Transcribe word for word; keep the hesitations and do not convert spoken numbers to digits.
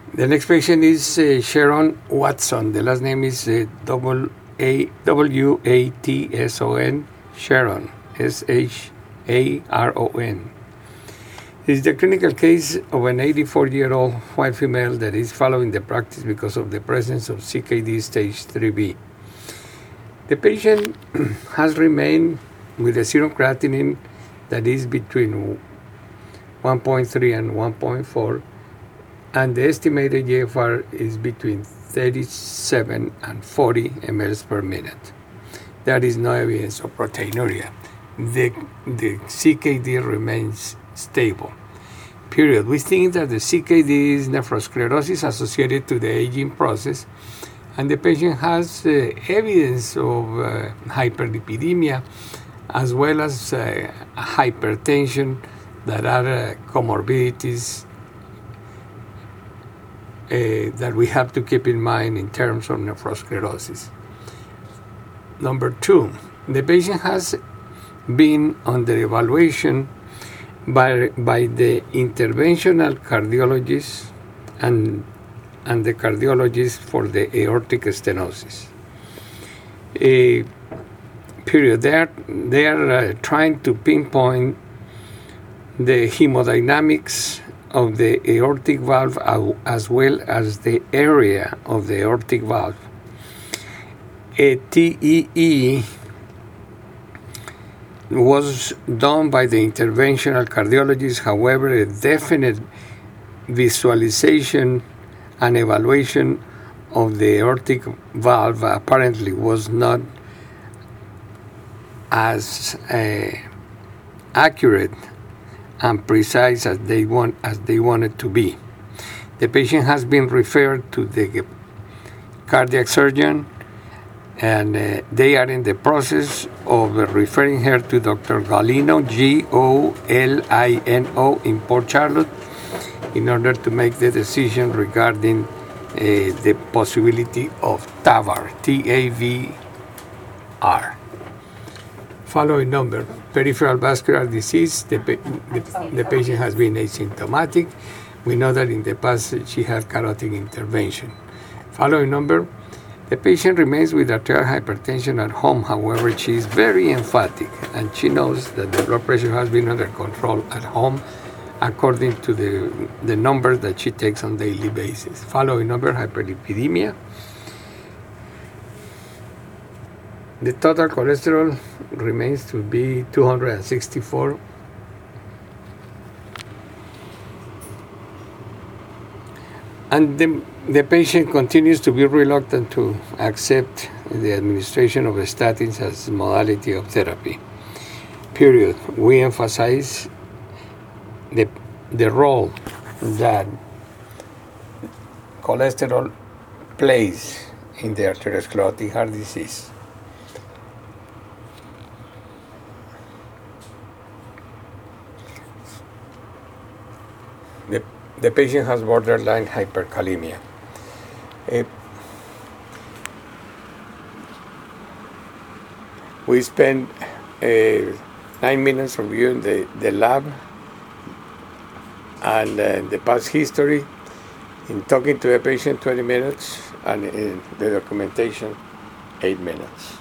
The next patient is uh, Sharon Watson. The last name is uh, double A W A T S O N, Sharon, S H A R O N. This is the clinical case of an eighty-four-year-old white female that is following the practice because of the presence of C K D stage three B. The patient has remained with a serum creatinine that is between one point three and one point four, and the estimated G F R is between thirty-seven and forty milliliters per minute. There is no evidence of proteinuria. The, the C K D remains stable. Period. We think that the C K D is nephrosclerosis associated to the aging process, and the patient has uh, evidence of uh, hyperlipidemia as well as uh, hypertension that are uh, comorbidities uh, that we have to keep in mind in terms of nephrosclerosis. Number two, the patient has been under evaluation by, by the interventional cardiologist and, and the cardiologist for the aortic stenosis. A period. They are, they are uh, trying to pinpoint the hemodynamics of the aortic valve as well as the area of the aortic valve. A T E E was done by the interventional cardiologist. However, a definite visualization and evaluation of the aortic valve apparently was not as uh, accurate and precise as they want as they wanted to be. The patient has been referred to the cardiac surgeon, and uh, they are in the process of uh, referring her to Doctor Golino, G O L I N O, in Port Charlotte, in order to make the decision regarding uh, the possibility of TAVR, T A V R. Following number, peripheral vascular disease. The, the, the patient has been asymptomatic. We know that in the past she had carotid intervention. Following number, the patient remains with arterial hypertension at home. However, she is very emphatic, and she knows that the blood pressure has been under control at home according to the, the numbers that she takes on a daily basis. Following number, hyperlipidemia. The total cholesterol remains to be two hundred sixty-four. And the, the patient continues to be reluctant to accept the administration of statins as modality of therapy. Period. We emphasize the, the role that cholesterol plays in the arteriosclerotic heart disease. The, the patient has borderline hyperkalemia. Uh, we spent uh, nine minutes reviewing the, the lab and uh, the past history, in talking to the patient twenty minutes, and in the documentation eight minutes.